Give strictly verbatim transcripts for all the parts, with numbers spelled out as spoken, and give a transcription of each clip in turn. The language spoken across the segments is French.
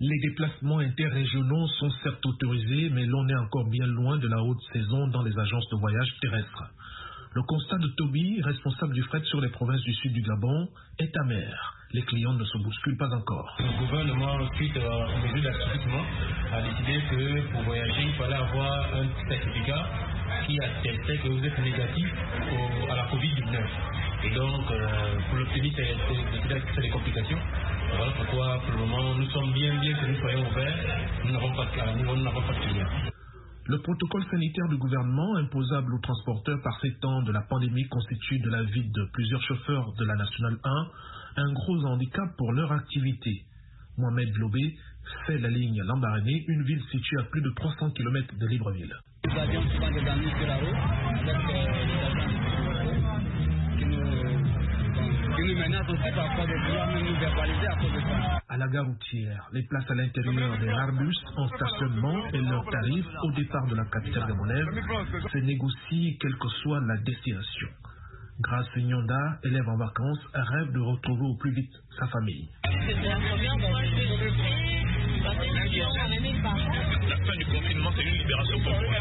Les déplacements interrégionaux sont certes autorisés, mais l'on est encore bien loin de la haute saison dans les agences de voyage terrestres. Le constat de Toby, responsable du fret sur les provinces du sud du Gabon, est amer. Les clients ne se bousculent pas encore. Le gouvernement, suite aux mesures d'assouplissement, a décidé que pour voyager, il fallait avoir un certificat qui attestait que vous êtes négatif au, à la covid dix-neuf. Et donc, euh, pour l'obtenir, c'est des complications. Voilà pourquoi, pour le moment, nous sommes bien, bien que nous soyons ouverts, nous n'avons pas de, nous n'avons pas de clients. Le protocole sanitaire du gouvernement imposable aux transporteurs par ces temps de la pandémie constitue de la vie de plusieurs chauffeurs de la Nationale un un gros handicap pour leur activité. Mohamed Lobé fait la ligne Lambaréné, une ville située à plus de trois cents kilomètres de Libreville. Nous avions souvent des amis sur la route avec euh, les agents qui nous, qui nous menacent aussi parfois de vouloir nous verbaliser à cause de ça. À la gare routière, les places à l'intérieur des Airbus en stationnement et leurs tarifs au départ de la capitale gabonaise se négocient quelle que soit la destination. Grâce Nyonda, élève en vacances, rêve de retrouver au plus vite sa famille. C'était la première dans le La fin du confinement, c'est une libération pour moi.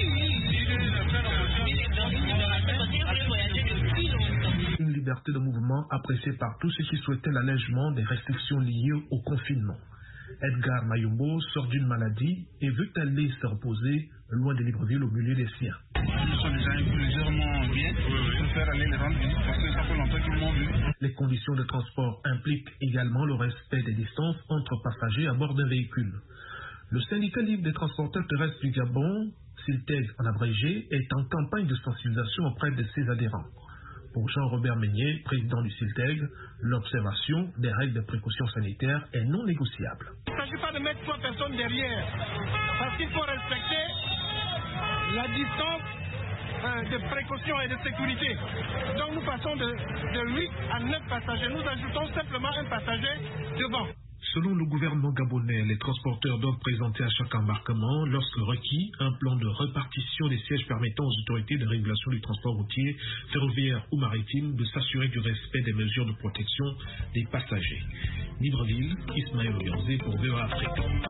Une liberté de mouvement appréciée par tous ceux qui souhaitaient l'allègement des restrictions liées au confinement. Edgar Mayombo sort d'une maladie et veut aller se reposer loin de Libreville au milieu des siens. Nous sommes déjà plusieurs mois bien, je préfère aller les rendre visite parce que ça fait longtemps qu'ils m'ont vu. Les conditions de transport impliquent également le respect des distances entre passagers à bord d'un véhicule. Le syndicat libre des transporteurs terrestres du Gabon, SILTEG en abrégé, est en campagne de sensibilisation auprès de ses adhérents. Pour Jean-Robert Meignet, président du SILTEG, l'observation des règles de précaution sanitaire est non négociable. Il ne s'agit pas de mettre trois personnes derrière, parce qu'il faut respecter la distance euh, de précaution et de sécurité. Donc nous passons de, de huit à neuf passagers, nous ajoutons simplement un passager devant. Selon le gouvernement gabonais, les transporteurs doivent présenter à chaque embarquement, lorsque requis, un plan de répartition des sièges permettant aux autorités de régulation du transport routier, ferroviaire ou maritime de s'assurer du respect des mesures de protection des passagers. Libreville, Ismaël Oyanzé pour V O A Afrique.